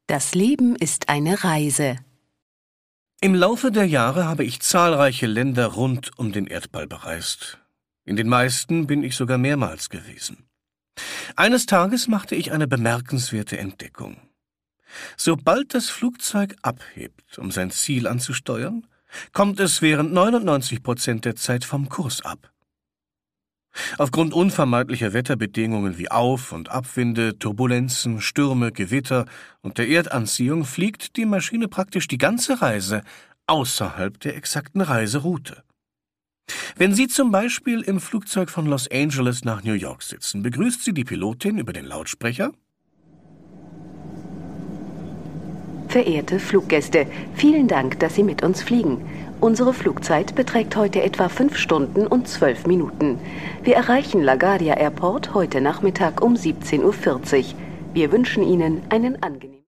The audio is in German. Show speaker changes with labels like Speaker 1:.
Speaker 1: Das Leben ist eine Reise.
Speaker 2: Im Laufe der Jahre habe ich zahlreiche Länder rund um den Erdball bereist. In den meisten bin ich sogar mehrmals gewesen. Eines Tages machte ich eine bemerkenswerte Entdeckung. Sobald das Flugzeug abhebt, um sein Ziel anzusteuern, kommt es während 99% der Zeit vom Kurs ab. Aufgrund unvermeidlicher Wetterbedingungen wie Auf- und Abwinde, Turbulenzen, Stürme, Gewitter und der Erdanziehung fliegt die Maschine praktisch die ganze Reise außerhalb der exakten Reiseroute. Wenn Sie zum Beispiel im Flugzeug von Los Angeles nach New York sitzen, begrüßt Sie die Pilotin über den Lautsprecher:
Speaker 1: Verehrte Fluggäste, vielen Dank, dass Sie mit uns fliegen. Unsere Flugzeit beträgt heute etwa 5 Stunden und 12 Minuten. Wir erreichen LaGuardia Airport heute Nachmittag um 17:40 Uhr. Wir wünschen Ihnen einen angenehmen